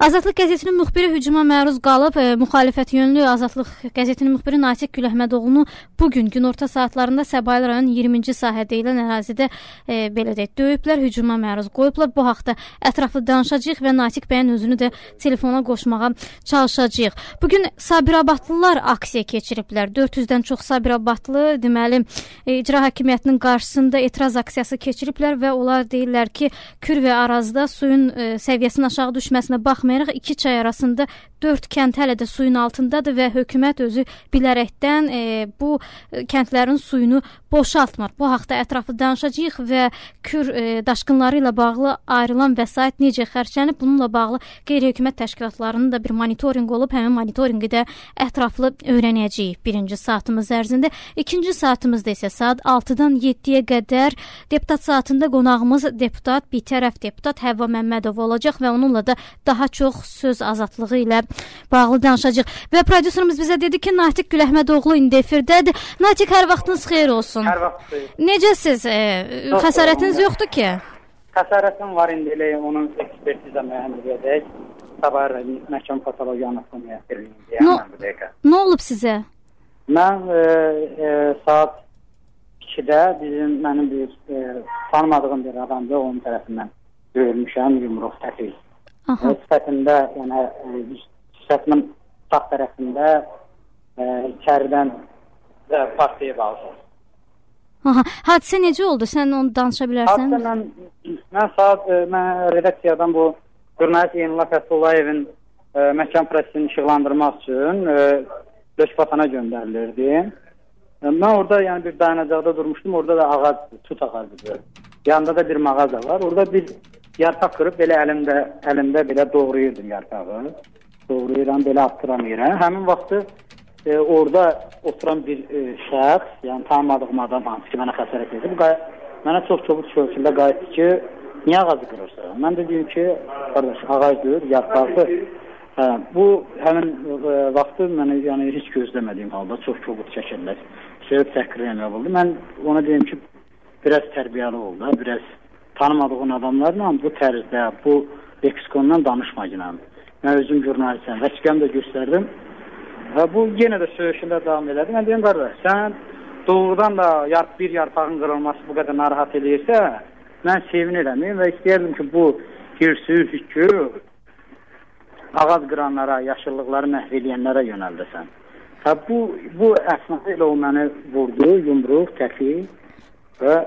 Azadlıq qəzetinin müxbiri hücuma məruz qalıb. Müxalifət yönlü Azadlıq qəzetinin müxbiri Natiq Güləhmədoğlunu bugün günorta saatlarında Səbail rayon 20-ci sahə deyilən ərazidə belə deyək, döyüblər, hücuma məruz qoyublar. Bu haqda ətraflı danışacağıq və Natiq bəyin özünü də telefona qoşmağa çalışacağıq. Bugün Sabirabadlılar aksiya keçiriblər. 400-dən çox Sabirabadlı deməli icra hakimiyyətinin qarşısında etiraz aksiyası keçiriblər və onlar deyirlər ki, Kür və Arazda suyun səviyyəsinin aşağı düşməsinə baxmayaraq iki çay arasında 4 kənd hələ də suyun altındadır və hökumət özü bilərəkdən bu kəndlərin suyunu boşaltmır. Bu haqda ətraflı danışacağıq və Kür daşqınları ilə bağlı ayrılan vəsait necə xərclənib, bununla bağlı qeyri-hökumət təşkilatlarının da bir monitorinq olub, həmin monitorinqi də ətraflı öyrənəcəyik birinci saatımız ərzində. İkinci saatımızda isə saat 6-dan 7-yə qədər deputat saatında qonağımız deputat, bitərəf deputat Həvva Məmmədov olacaq və onunla da daha çox söz azadlığı ilə bağlı danışacaq. Və prodüserimiz bizə dedi ki, Natiq Güləhmədoğlu indi efirdədir. Natiq, hər vaxtınız xeyir olsun. Hər vaxt xeyir. Necəsiz? Xəsarətiniz yoxdur ki? Xəsarətim var indi elə onun ekspertiza mühəndisi edək. Sabah məhkəmə patologiya anatomiya birliyi. Nə olub sizə? Mən saat 2-də mənim bir tanımadığım bir adamdır, onun tərəfindən döyülmüşəm, yumruq təfil. Sifətində, yəni sifətimin sağ tərəfində içəridən partiyaya bağlı. Hadisə necə oldu? Sən onu danışa bilərsən? Hadisə mən redaksiyadan bu jurnalist Yenillah Fətullayevin məhkəmə prosesini işıqlandırmaq üçün Löşbatana göndərilirdi. Mən orada yəni bir dayanacaqda durmuşdum. Orada da ağac, tut ağacıdır. Yanında da bir mağaza var. Orada bir yarpaq qırıb belə əlimdə belə doğrayırdım yarpağı. Doğrayıram, belə attıramıram. Həmin vaxtı orada oturan bir şəxs, yəni tanımadığım adam hansı ki, mənə xəsarət edir. Bu mənə çox çabuk şöyle qayıtdı ki, niyə ağacı qırırsan? Mən də deyim ki, qardaş, ağacdır, yarpaqdır. Bu həmin vaxtı mənə yəni heç gözləmədiyim halda çox çabuk çəkirlər. Söhbət təhqir eləmək oldu. Mən ona deyim ki, biraz tərbiyəli oldu, biraz tanımadığın adamlarla bu tərzdə, bu leksikondan danışmayın. Mən özüm jurnalistim, vəsiqəmi də göstərdim. Bu yenə də söyüşündə davam elədi. Mən deyim, qardaş, sən doğrudan da bir yarpağın qırılması bu qədər narahat edirsə, mən sevinirəm və istəyərdim ki, bu hüccü ağac qıranlara, yaşıllıqları məhv eləyənlərə yönəldəsən. Bu əsnafı ilə o məni vurdu, yumruq, təfi və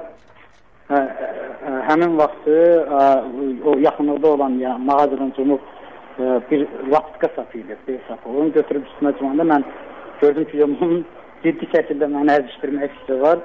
həmin vaxtı o yaxınlıqda olan mağazanın cümü bir vaxtka sapıydı. Onu götürüb üstünə cümanda mən gördüm ki, onun ciddi şəkildə mənə əzişdirmək fikri var.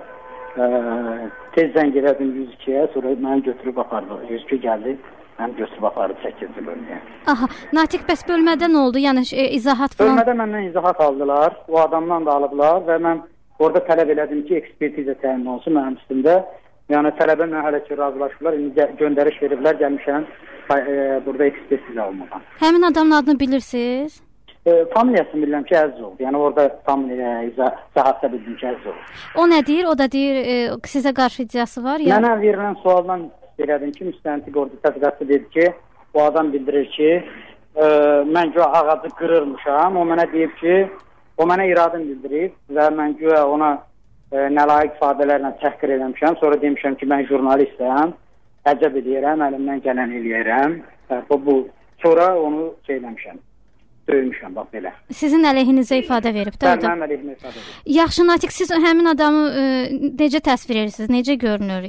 Tez zəng elədim 102-yə, sonra məni götürüb apardı. 102 gəldi, məni götürüb apardı 8-ci bölməyə. Aha, Natiq, bəs bölmədə nə oldu? Yəni izahat falan? Bölmədə məndən izahat aldılar, o adamdan da alıblar və mən orada tələb elədim ki, ekspertiza təyin olsun mənim üstümdə. Yəni tələbə mən hələ ki razılaşıblar, indi göndəriş veriblər, gəlmişəm burada ekspertiza almağa. Həmin adamın adını bilirsiniz? Familiyasını bilirəm ki, Əzizov. Yəni orada tam izahatda bildim ki, Əzizov. O nə deyir? O da deyir, sizə qarşı iddiası var ya? Mənə verilən sualdan elədim ki, müstəntiq orada tədqiqatçı dedi ki, o adam bildirir ki, mən güya ağacı qırırmışam. O mənə deyib ki, o mənə iradını bildirib və mən güya ona nələyiq ifadələrlə təhqir eləmişəm. Sonra demişəm ki, mən jurnalistəm, əcəb edirəm, əlimdən gələn eləyərəm. Sonra onu eləmişəm, döymüşəm, bax belə. Sizin əleyhinizə ifadə verib, də? Bəli, mənim əleyhimə ifadə verib. Yaxşı, Natiq, siz həmin adamı necə təsvir edirsiniz, necə görünür?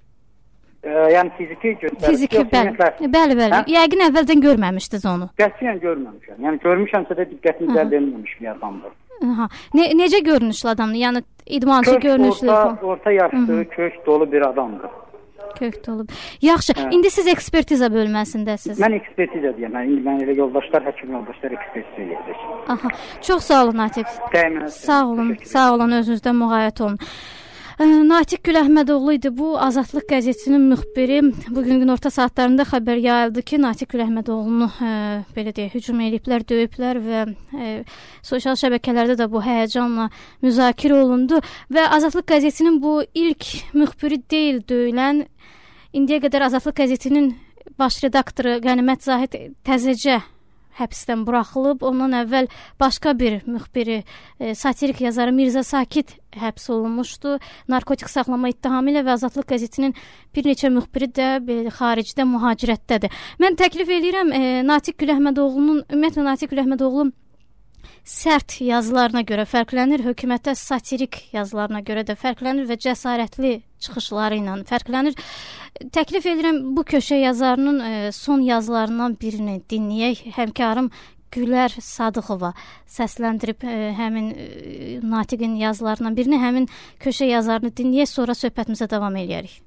Yəni fiziki göstərir. Fiziki, bəli. Yəqin əvvəldən görməmişdiniz onu. Qətiyyən görməmişəm. Yəni görmüşəmsə də diqqətimi cəlb edilməmiş bir adamdır. Necə görünüşlü adamdır? Yəni idmançı görünüşlü. Orta yaşlı, kök dolu bir adamdır. Kök dolu. Yaxşı, indi siz ekspertiza bölməsindəsiniz. Mən ekspertiza deyəm. İndi mən elə yoldaşlar, həkim yoldaşlar ekspertiza edəcək. Aha, çox sağ olun, Natiq. Sağ olun, özünüzdən müğayət olun. Natiq Güləhmədoğlu idi bu, Azadlıq qəzetinin müxbiri. Bugün günorta saatlarında xəbər yayıldı ki, Natiq Güləhmədoğlunu belə deyək, hücum ediblər, döyüblər və sosial şəbəkələrdə də bu həyəcanla müzakirə olundu və Azadlıq qəzetinin bu ilk müxbiri deyil döyülən. İndiyə qədər Azadlıq qəzetinin baş redaktoru Qənimət Zahid təzəcə həbsdən buraxılıb. Ondan əvvəl başqa bir müxbiri, satirik yazarı Mirzə Sakit həbs olunmuşdu. Narkotik saxlama ittihamı ilə və Azadlıq qəzetinin bir neçə müxbiri də xaricdə mühacirətdədir. Mən təklif edirəm Natiq Güləhmədoğlunun, ümumiyyətlə Natiq Güləhmədoğlu sərt yazılarına görə fərqlənir, hökumətə satirik yazılarına görə də fərqlənir və cəsarətli çıxışları ilə fərqlənir. Təklif edirəm bu köşə yazarının son yazılarından birini dinləyək. Həmkarım Gülər Sadıqova səsləndirib həmin Natiqin yazılarından birini, həmin köşə yazarını dinləyək, sonra söhbətimizə davam edərik.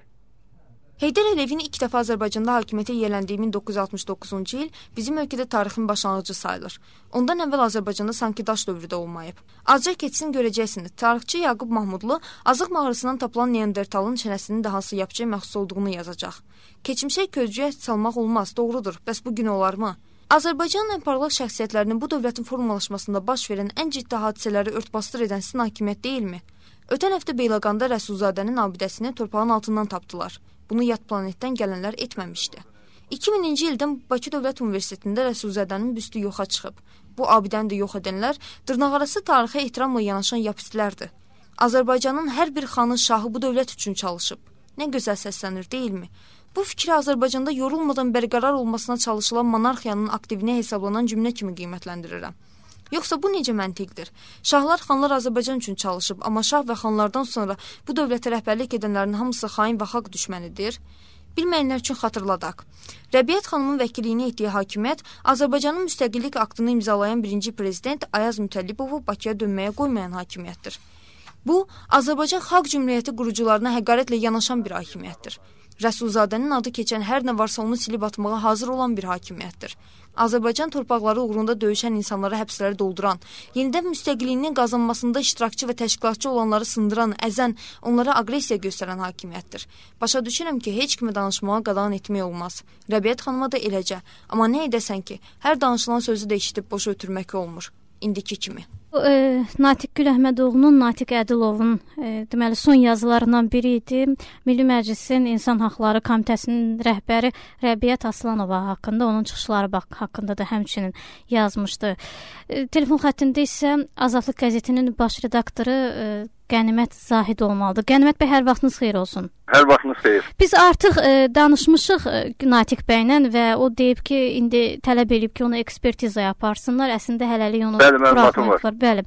Heydər Əliyevin ilk dəfə Azərbaycanda hakimiyyətə yiyələndiyi 1969-cu il bizim ölkədə tarixin başlanğıcı sayılır. Ondan əvvəl Azərbaycanda sanki daş dövrü də olmayıb. Azca keçsin görəcəksiniz. Tarixçi Yaqub Mahmudlu Azıq mağarasından tapılan Neandertalın çənəsinin də hansı yapıcıya məxsus olduğunu yazacaq. Keçmişə közcüyə salmaq olmaz, doğrudur. Bəs bu gün olarmı? Azərbaycanın ən parlaq şəxsiyyətlərinin bu dövlətin formalaşmasında baş verən ən ciddi hadisələri örtbasdır edən sizin hakimiyyət deyilmi? Ötən həftə Beyləqanda Rəsulzadənin abidəsini torpağın altından tapdılar. Bunu yad planetdən gələnlər etməmişdi. 2000-ci ildən Bakı Dövlət Universitetində Rəsulzadənin büstü yoxa çıxıb. Bu abidəni də yox edənlər dırnaqarası tarixə ehtiramla yanaşan yapistlərdir. Azərbaycanın hər bir xanı, şahı bu dövlət üçün çalışıb. Nə gözəl səslənir, deyilmi? Bu fikri Azərbaycanda yorulmadan bərqərar olmasına çalışılan monarxiyanın aktivinə hesablanan cümlə kimi qiymətləndirirəm. Yoxsa bu necə məntiqdir? Şahlar, xanlar Azərbaycan üçün çalışıb, amma şah və xanlardan sonra bu dövlətə rəhbərlik edənlərin hamısı xain və xalq düşmənidir. Bilməyənlər üçün xatırladaq. Rəbiət xanımın vəkilliyinə etdiyi hakimiyyət Azərbaycanın müstəqillik aktını imzalayan birinci prezident Ayaz Mütəllibovu Bakıya dönməyə qoymayan hakimiyyətdir. Bu, Azərbaycan xalq cümhuriyyəti qurucularına həqarətlə yanaşan bir hakimiyyətdir. Rəsulzadənin adı keçən hər nə varsa onu silib atmağa hazır olan bir hakimiyyətdir. Azərbaycan torpaqları uğrunda döyüşən insanlara həbsləri dolduran, yenidən müstəqilliyinin qazanmasında iştirakçı və təşkilatçı olanları sındıran, əzən, onlara aqressiya göstərən hakimiyyətdir. Başa düşürəm ki, heç kimi danışmağa qadağan etmək olmaz. Rəbiət xanıma da eləcə. Amma nə edəsən ki, hər danışılan sözü də eşidib boşa ötürmək olmur. İndiki kimi. Natiq Güləhmədoğlunun, Natiq Ədilovun deməli son yazılarından biri idi. Milli Məclisin İnsan Haqları Komitəsinin rəhbəri Rəbiət Aslanova haqqında, onun çıxışları haqqında da həmçinin yazmışdı. Telefon xəttində isə Azadlıq qəzetinin baş redaktoru Qənimət Zahid olmalıdır. Qənimət bəy, hər vaxtınız xeyir olsun. Hər vaxtınız xeyir. Biz artıq danışmışıq Natiq bəylə və o deyib ki, indi tələb edib ki, onu ekspertizaya aparsınlar. Əslində hələlik onu buraxmayıblar. Bəli.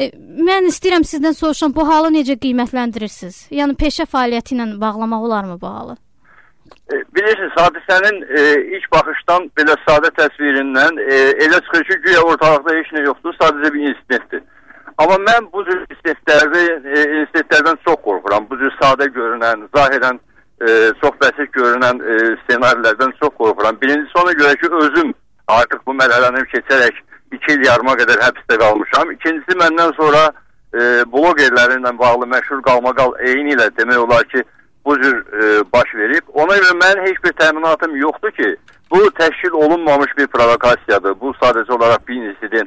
Mən istəyirəm sizdən soruşam, bu halı necə qiymətləndirirsiniz? Yəni peşə fəaliyyəti ilə bağlamaq olarmı bu halı? Bilirsiniz, hadisənin ilk baxışdan belə sadə təsvirindən elə çıxır ki, güya ortalıqda heç nə yoxdur, sadəcə bir insidentdir. Amma mən bu cür insidentlərdən çox qorxuram. Bu cür sadə görünən, zahirən çox bəsit görünən ssenarilərdən çox qorxuram. Birincisi ona görə ki, özüm artıq bu mərhələni keçərək 2 il yarıma qədər həbsdə qalmışam. İkincisi, məndən sonra blogerlərlə bağlı məşhur qalmaqal eyni ilə demək olar ki, bu cür baş verib. Ona görə mənim heç bir təminatım yoxdur ki, bu təşkil olunmamış bir provokasiyadır. Bu sadəcə olaraq bir insident.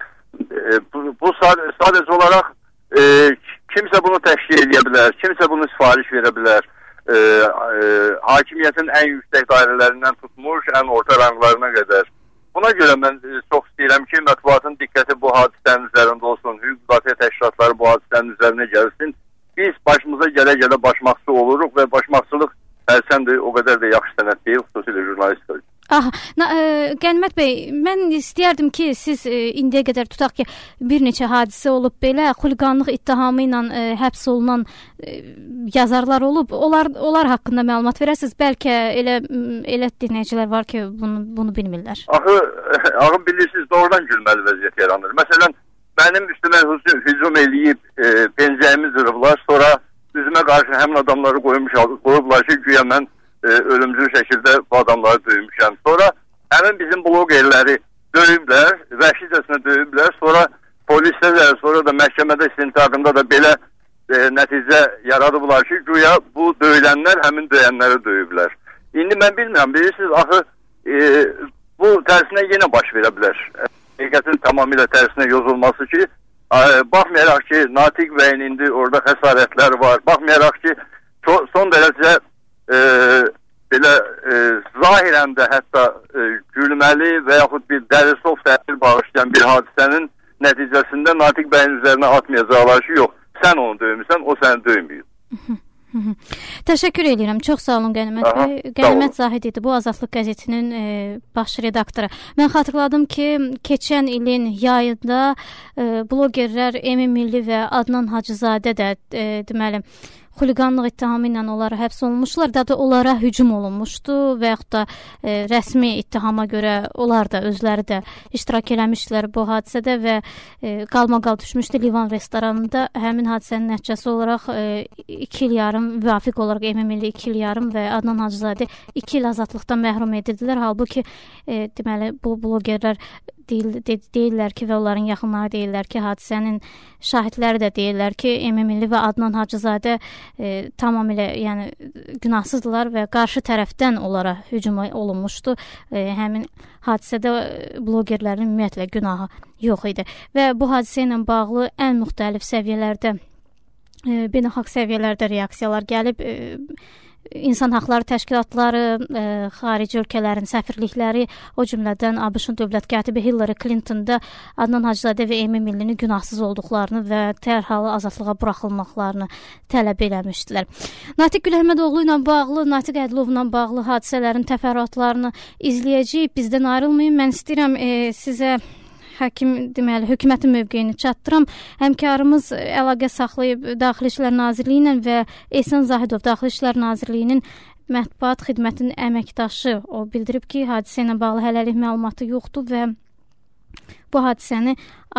Bu sadəcə olaraq kimsə bunu təşkil edə bilər, kimsə bunu sifariş verə bilər. Hakimiyyətin ən yüksək dairələrindən tutmuş, ən orta ranglarına qədər. Buna görə mən çox istəyirəm ki, mətbuatın diqqəti bu hadisənin üzərində olsun, hüquq müdafiə təşkilatları bu hadisənin üzərinə gəlsin. Biz başımıza gələ-gələ başmaqçı oluruq və başmaqçılıq hərçənd o qədər də yaxşı sənət deyil, xüsusilə jurnalistlər. Qənimət bəy, mən istəyərdim ki, siz indiyə qədər tutaq ki, bir neçə hadisə olub belə, xuliqanlıq ittihamı ilə həbs olunan yazarlar olub, onlar haqqında məlumat verəsiniz. Bəlkə elə dinləyicilər var ki, bunu bilmirlər. Axı bilirsiniz, doğrudan gülməli vəziyyət yaranır. Məsələn, mənim üstümə hücum eləyib, pencəyimi zırıblar, sonra üzümə qarşı həmin adamları qoyublar ki, güya mən ölümcül şəkildə bu adamları döymüşəm. Sonra həmin bizim blogerləri döyüblər, vəhşicəsinə döyüblər. Sonra polisdə də, sonra da məhkəmədə istintaqında da belə nəticə yaradıblar ki, güya bu döyülənlər həmin döyənləri döyüblər. İndi mən bilmirəm, bilirsiniz, axı bu tərsinə yenə baş verə bilər. Həqiqətin tamamilə tərsinə yozulması ki, baxmayaraq ki, Natiq bəyin indi orada xəsarətlər var, baxmayaraq ki, son dərəcə belə zahirən də hətta gülməli və yaxud bir dərisov təsir bağışlayan bir hadisənin nəticəsində Natiq bəyin üzərinə atmayacaqlar ki, yox, sən onu döymüsən, o səni döyməyib. Təşəkkür edirəm. Çox sağ olun Qənimət bəy. Qənimət Zahid idi bu Azadlıq qəzetinin baş redaktoru. Mən xatırladım ki, keçən ilin yayında blogerlər Emin Milli və Adnan Hacızadə də deməli xuliqanlıq ittihamı ilə onlara həbs olunmuşlar. Daha onlara hücum olunmuşdu və yaxud da rəsmi ittihama görə onlar da özləri də iştirak eləmişdilər bu hadisədə və qalmaqal düşmüşdü Livan restoranında. Həmin hadisənin nəticəsi olaraq 2 il yarım müvafiq olaraq Emin Milli 2 il yarım və Adnan Hacızadə 2 il azadlıqdan məhrum edildilər. Halbuki deməli bu blogerlər deyirlər ki və onların yaxınları deyirlər ki, hadisənin şahidləri də deyirlər ki, Emin Milli və Adnan Hacızadə tamamilə yəni günahsızdılar və qarşı tərəfdən onlara hücum olunmuşdu. Həmin hadisədə blogerlərin ümumiyyətlə günahı yox idi və bu hadisə ilə bağlı ən müxtəlif səviyyələrdə beynəlxalq səviyyələrdə reaksiyalar gəlib. İnsan haqları təşkilatları, xarici ölkələrin səfirlikləri, o cümlədən ABŞ-ın dövlət katibi Hillary Clinton da Adnan Hacızadə və Emin Millinin günahsız olduqlarını və dərhal azadlığa buraxılmaqlarını tələb eləmişdilər. Natiq Güləhmədoğlu ilə bağlı, Natiq Ədilovla bağlı hadisələrin təfərrüatlarını izləyəcəyik. Bizdən ayrılmayın. Mən istəyirəm sizə həkim deməli hökumətin mövqeyini çatdıram. Həmkarımız əlaqə saxlayıb Daxili İşlər Nazirliyi ilə və Ehsan Zahidov Daxili İşlər Nazirliyinin mətbuat xidmətinin əməkdaşı o bildirib ki, hadisə ilə bağlı hələlik məlumatı yoxdur və bu hadisəni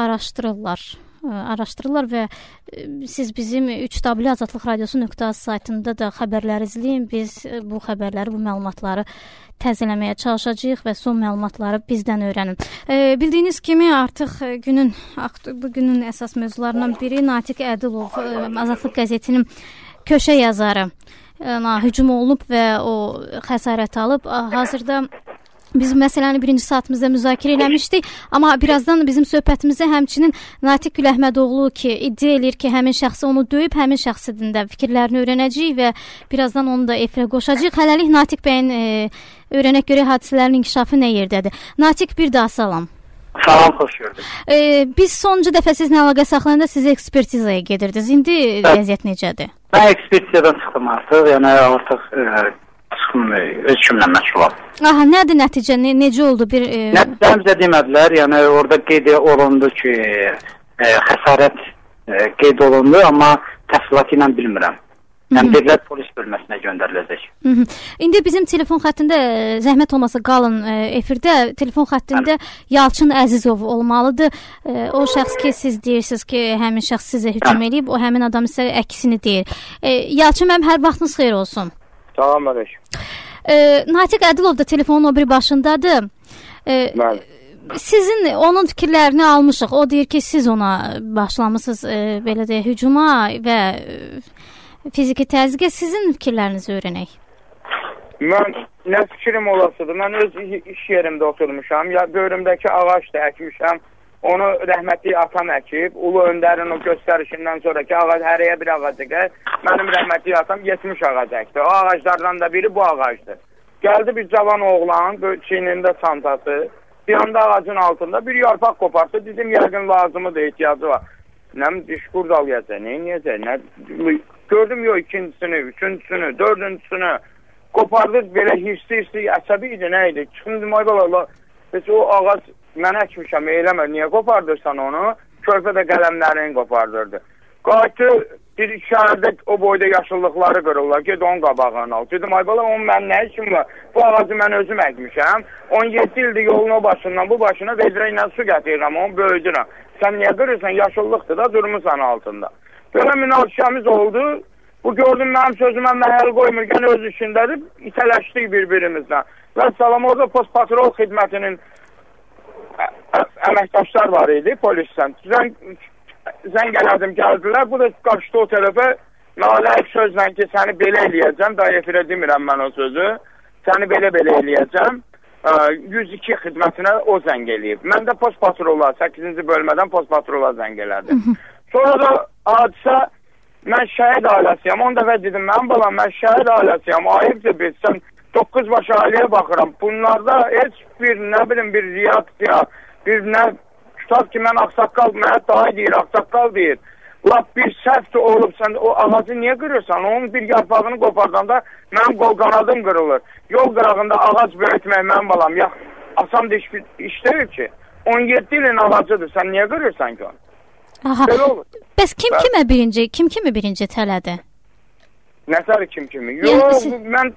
araşdırırlar və siz bizim 3W Azadlıq Radiosu.az saytında da xəbərləri izləyin. Biz bu xəbərləri, bu məlumatları təzələməyə çalışacağıq və son məlumatları bizdən öyrənin. Bildiyiniz kimi artıq bu günün əsas mövzularından biri Natiq Ədilov, Azadlıq qəzetinin köşə yazarı hücum olunub və o xəsarət alıb. Hazırda biz məsələni birinci saatımızda müzakirə eləmişdik, amma birazdan bizim söhbətimizə həmçinin Natiq Güləhmədoğlu ki, iddia eləyir ki, həmin şəxsi onu döyüb, həmin şəxsin də fikirlərini öyrənəcəyik və birazdan onu da efirə qoşacağıq. Hələlik Natiq bəyin öyrənək görə hadisələrin inkişafı nə yerdədir? Natiq, bir daha salam. Salam, xoş gördük. Biz sonuncu dəfə sizinlə əlaqə saxlayanda siz ekspertizaya gedirdiniz. İndi vəziyyət necədir? Mən ekspertizadan çıxdım artıq, yəni artıq öz işimlə məşğulam. Aha, nədir nəticə? Necə oldu? Nəticəmizə demədilər, yəni orada qeyd olundu ki, xəsarət qeyd olundu, amma təfsilatı ilə bilmirəm. Yəni dedilər polis bölməsinə göndəriləcək. İndi bizim telefon xəttində zəhmət olmasa qalın efirdə. Telefon xəttində Yalçın Əzizov olmalıdır. O şəxs ki, siz deyirsiniz ki, həmin şəxs sizə hücum edib, o həmin adam isə əksini deyir. Yalçın mənim hər vaxtınız xeyir olsun. Salam əleykum. Natiq Ədilov da telefonun o biri başındadır. Sizin onun fikirlərini almışıq. O deyir ki, siz ona başlamısınız belə deyək hücuma və fiziki təzyiqə. Sizin fikirlərinizi öyrənək. Mən nə fikrim olasıdır? Mən öz iş yerimdə oturmuşam. Ya böyrümdəki ağac da əkmişəm. Onu rəhmətli atam əkib. Ulu Öndərin o göstərişindən sonraki ağac hərəyə bir ağac əkir. Mənim rəhmətli atam 70 ağac əkdi. O ağaclardan da biri bu ağacdır. Gəldi bir cavan oğlan, çiynində çantası. Bir anda ağacın altında bir yarpaq kopartdı. Dedim, yəqin lazımıdır, ehtiyacı var. Nəm dişqurd alıyacaq, neyəcək? Gördüm, yox, ikincisini, üçüncüsünü, dördüncüsünü. Kopardı, belə hirsi, əsəbi idi, nə idi? Çıxındım, ay bala, heç o ağac mən əkmişəm, eləmə, niyə qopardırsan onu? Körpə də qələmlərini qopardırdı. Qayıtı bir şəhərdə o boyda yaşıllıqları qırırlar, ged onun qabağını al. Dedim, ay bala, onun mən nə işim var? Bu ağacı mən özüm əkmişəm. 17 ildir yolun o başından bu başına vedrə ilə su gətirirəm, onu böyüdürəm. Sən niyə qırırsan? Yaşıllıqdır da, durmuşsan altında. Belə münaqişəmiz oldu. Bu gördüm, mənim sözümə məhəl qoymurkən öz işindədir, itələşdik bir-birimizdən. Və salam, orada postpatrol xidmətinin əməkdaşlar var idi, polisdən. Zəng elədim, gəldilər. Bu da qaçdı o tərəfə. Naləyik sözlə ki, səni belə eləyəcəm. Daha efirə demirəm mən o sözü. Səni belə eləyəcəm. 102 xidmətinə o zəng eləyib. Mən də postpatrola, 8-ci bölmədən postpatrola zəng elədim. Sonra da hadisə, mən şəhid ailəsiyəm. 10 dəfə dedim, mən balam, mən şəhid ailəsiyəm. Ayıbdır biz, sən 9 baş ailəyə baxıram. Bunlarda heç bir, nə bilim, bir reaksiya, bir nə, tutar ki, mən ağsaqqal, mənə daha deyir, ağsaqqal deyir. Lap bir səhv olub, sən o ağacı niyə qırırsan? Onun bir yarpağını qopardanda mənim qol qanadım qırılır. Yol qırağında ağac böyütmək mənim balam. Ya, asan iş deyil ki. 17 ilin ağacıdır, sən niyə qırırsan ki onu? Aha. Bəs kim kimi birinci tələdi? Nətər kim kimi? Yox, mən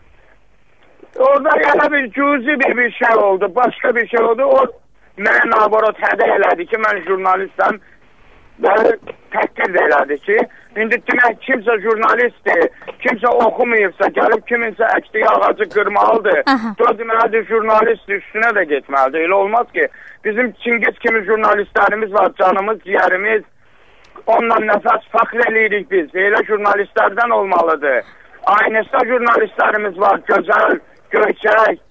orada elə bir cüzi bir şey oldu, başqa bir şey oldu. O mənə nabarat hədə elədi ki, mən jurnalistəm. Bəni təhqir də elədi ki, indi demək kimsə jurnalistdir, kimsə oxumayıbsa, gəlib kiminsə əkdiyi ağacı qırmalıdır. Deməlidir, jurnalistdir, üstünə də getməlidir. Elə olmaz ki, bizim Çingiz kimi jurnalistlərimiz var, canımız, ciyərimiz, onunla nəfəs fəxr eləyirik biz. Elə jurnalistlərdən olmalıdır. Aynəsdə jurnalistlərimiz var, gözəl, göyçək.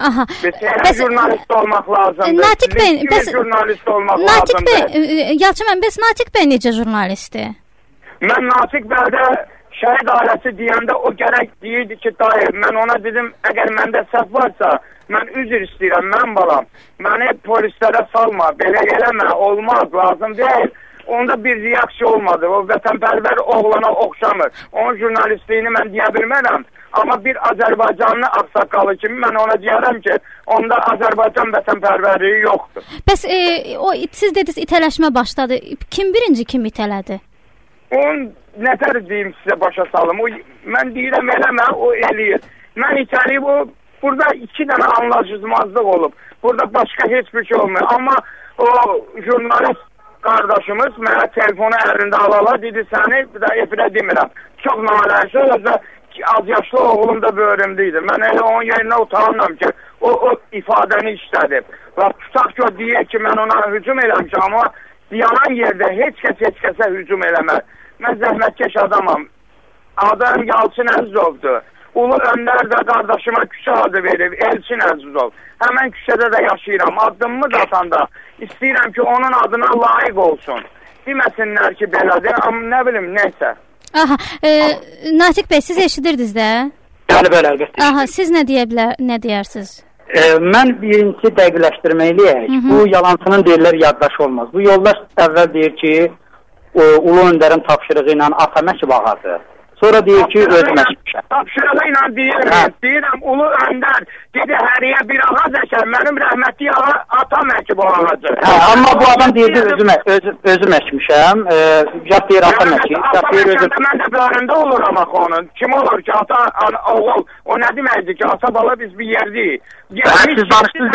Mesela jurnalist olmaq lazımdır. Natiq bəy, jurnalist olmaq lazımdır. Yalçın bəy, bəs Natiq bəy necə jurnalistdir? Mən Natiq bəydə şəhid ailəsi deyəndə o gərək deyirdi ki, dayı, mən ona dedim, əgər məndə səhv varsa, mən üzr istəyirəm, mən balam. Məni polislərə salma, belə eləmə, olmaz, lazım deyil. Onda bir reaksiya olmadı. O vətənpərvər oğlana oxşamır. Onun jurnalistliyini mən deyə bilmərəm. Amma bir Azərbaycanlı ağsaqqalı kimi mən ona deyərəm ki, onda Azərbaycan vətənpərvərliyi yoxdur. Bəs siz dediniz itələşmə başladı. Kim birinci kim itələdi? Onun nətər deyim sizə başa salım. Mən deyirəm eləmə, o eləyir. Mən itəliyib, burada 2 dənə anlaşılmazlıq olub. Burada başqa heç bir şey olmuyor. Amma o jurnalist qardaşımız mənə telefonu əlində alala dedi, səni bir də efirə demirəm. Çox naləşə, özə az yaşlı oğlum da böyrümdəydi. Mən elə onun yerinə utanmam ki, o ifadəni işlədib. Və tutaq ki, o deyir ki, mən ona hücum eləmişəm, amma yanan yerdə heç kəsə hücum eləməz. Mən zəhmətkeş adamam. Adım Yalçın Əzizovdur. Ulu Öndər də qardaşıma küçə adı verib, Elçin Əzizov. Həmən küçədə də yaşayıram. Addımımı da atanda istəyirəm ki, onun adına layiq olsun. Deməsinlər ki, belədir, amma nə bilim, neysə. Aha, Natiq bəy, siz eşidirdiniz də? Bəli, əlbəttə. Aha, siz nə deyərsiniz? Mən birincisi dəqiqləşdirməliyək. Bu yalancının deyirlər yaddaşı olmaz. Bu yoldaş əvvəl deyir ki, Ulu Öndərin tapşırığı ilə Ataməkib ağadır. Sonra deyir ki, özüm əşmişəm. Tapşırığı ilə deyirəm, Ulu Öndər dedi, həriyə bir ağac əkər, mənim rəhmətli atam əkib o ağacı. Amma bu adam deyirdi, özüm əşmişəm, yat deyir atam əkib, yat deyir özüm. Mən də böyründə oluram axı onun. Kim olur ki, oğul, o nə deməkdir ki, ata bala biz bir yerdəyik. Siz danışdınız,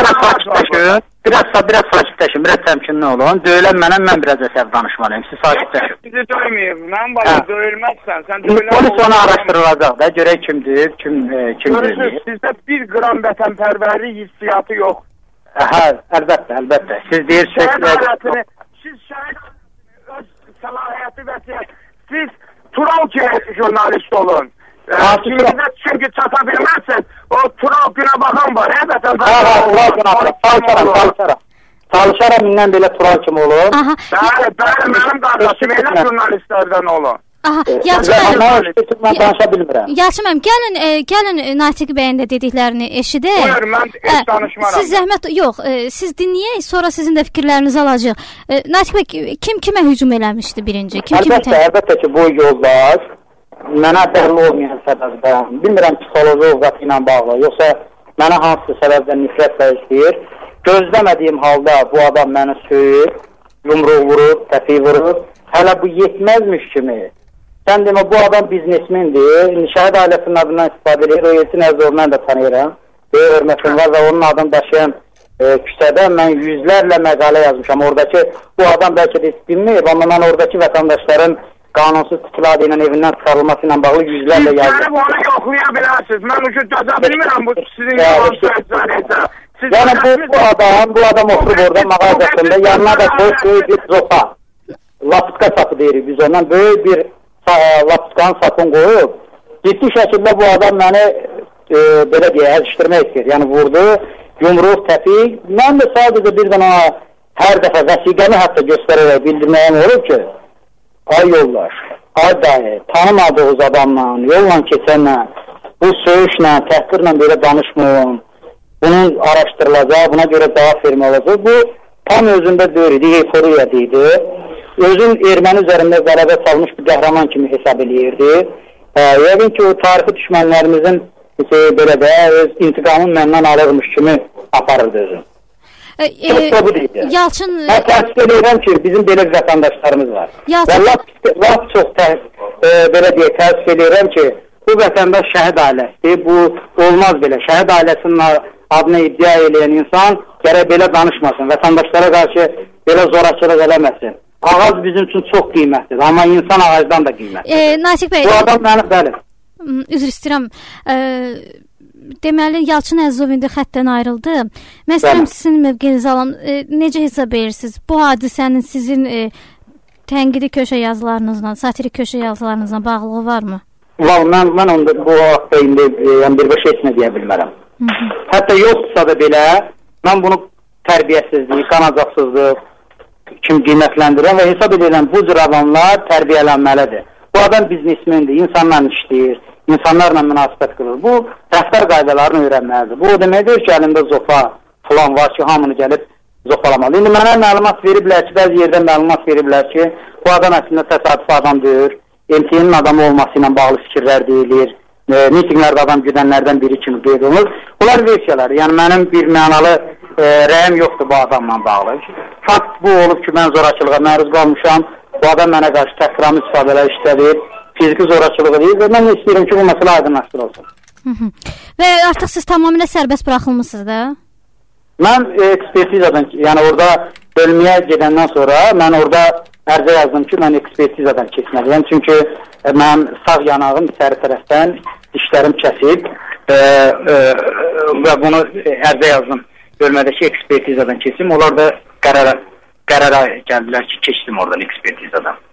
biraz sakitləşin, biraz təmkinli olun. Döyülən mənəm, mən biraz əsəb danışmalıyım, siz sakitləşin. Sizi döyməyib, mən bala döyülməzsən, sən döyülən polis onu araşdırılacaq da, görək kimdir, kim görürsünüz, sizdə 1 qram vətənpərvərlik hissiyatı yox. Hə, əlbəttə. Siz deyirsiniz, siz şəhid öz səlahiyyəti vəsiyyət, siz Tural ki, jurnalist olun. Çünki çata bilməzsiniz, o Tural günə baxan var, vətənpərvər. Çalışaram, indən belə Tural kimi olur. Bəli, mənim qardaşım elə jurnalistlərdən olur. Aha, Yalçın bəy, gəlin Natiq bəyin də dediklərini eşidək. Buyur, mən danışmaram. Siz zəhmət, yox, siz dinləyək, sonra sizin də fikirlərinizi alacaq. Natiq bəy, kim kimə hücum eləmişdi birinci? Əlbəttə ki, bu yoldaş mənə bəlli olmayan səbəbdən, bilmirəm psixoloji ovqatı ilə bağlı, yoxsa mənə hansı səbəbdən nifrətlə istəyir. Gözləmədiyim halda bu adam məni söyür, yumruq vurur, təpi vurur. Hələ bu yetməzmiş kimi. Sən demə, bu adam biznesmendir, şəhid ailəsinin adından istifadə edir, o Elçin Əzizov mən də tanıyıram, böyük hörmətim var və onun adını daşıyan küçədə mən yüzlərlə məqalə yazmışam, oradakı bu adam bəlkə də bilməyib, amma mən oradakı vətəndaşların qanunsuz istifadə ilə evindən çıxarılması ilə bağlı yüzlərlə yazdım. Siz onu yoxlaya bilərsiniz, mən ucu döza bilmirəm bu sizin sözlərinizə. Yəni bu adam oturub orada mağazasında, yanına da böyük bir zopa, lapıtka sapı deyirik biz ondan, böyük bir lapıskanın sapını qoyub, ciddi şəkildə bu adam məni belə deyə əzişdirmək istəyir. Yəni vurdu, yumruq, təpik. Mən də sadəcə bir dənə hər dəfə vəsiqəmi hətta göstərərək bildirməyəm olur ki, ay yoldaş, ay dayı, tanımadığınız adamla, yolla keçənlə bu söyüşlə, təhqirlə belə danışmayın. Bunun araşdırılacaq, buna görə cavab vermək olacaq. Bu tam özündə deyil, euforiya deyildi. Özün erməni üzərində qələbə salmış bir qəhrəman kimi hesab eləyirdi. Yəqin ki, o tarixi düşmənlərimizin belə də öz intiqamın məndən alırmış kimi aparırdı özün. Yalçın... Mən təəssüf edirəm ki, bizim belə vətəndaşlarımız var. Və laf çox belə deyək, təəssüf edirəm ki, bu vətəndaş şəhid ailəsidir. Bu olmaz belə. Şəhid ailəsinin adını iddia edən insan gərək belə danışmasın. Vətəndaşlara qarşı belə zorakılıq eləməsin. Ağac bizim üçün çox qiymətlidir, amma insan ağacdan da qiymətlidir. Natiq bəy, bu adam mənim, bəli. Üzr istəyirəm. Deməli, Yalçın Əzizov indi xəttdən ayrıldı. Mən istəyirəm sizin mövqeyinizi alam. Necə hesab edirsiniz? Bu hadisənin sizin tənqidi köşə yazılarınızla, satirik köşə yazılarınızla bağlılığı varmı? Mən onda bu haqda indi birbaşa heç nə deyə bilmərəm. Hətta yoxdursa da belə, mən bunu tərbiyəsizlik, qanacaqsızlıq kimi qiymətləndirirəm və hesab edirəm, bu cür adamlar tərbiyələnməlidir. Bu adam biznesmendir, insanlarla işləyir, insanlarla münasibət qılır. Bu, rəftar qaydalarını öyrənməlidir. Bu, o deməkdir ki, əlində zopa falan var ki, hamını gəlib zopalamalı. İndi mənə məlumat veriblər ki, bəzi yerdə məlumat veriblər ki, bu adam əslində təsadüfi adam deyir, MTN-in adamı olması ilə bağlı fikirlər deyilir, mitinglərdə adam güdənlərdən biri kimi qeyd olunur. Bunlar versiyalar, yəni mənim bir mənalı rəyim yoxdur bu adamla bağlı. Fakt bu olub ki, mən zorakılığa məruz qalmışam, bu adam mənə qarşı təhqirami istifadələr işlədir, fiziki zorakılığı deyil və mən istəyirəm ki, bu məsələ aydınlaşdırılsın. Və artıq siz tamamilə sərbəst buraxılmışsınız da? Mən ekspertizadan, yəni orada bölməyə gedəndən sonra mən orada ərzə yazdım ki, mən ekspertizadan keçməliyəm. Çünki mən sağ yanağım içəri tərəfdən dişlərim kəsib və bunu ərzə yazdım. Bölmədəki ekspertizadan keçim. Onlar da qərara gəldilər ki, keçdim oradan ekspertizadan.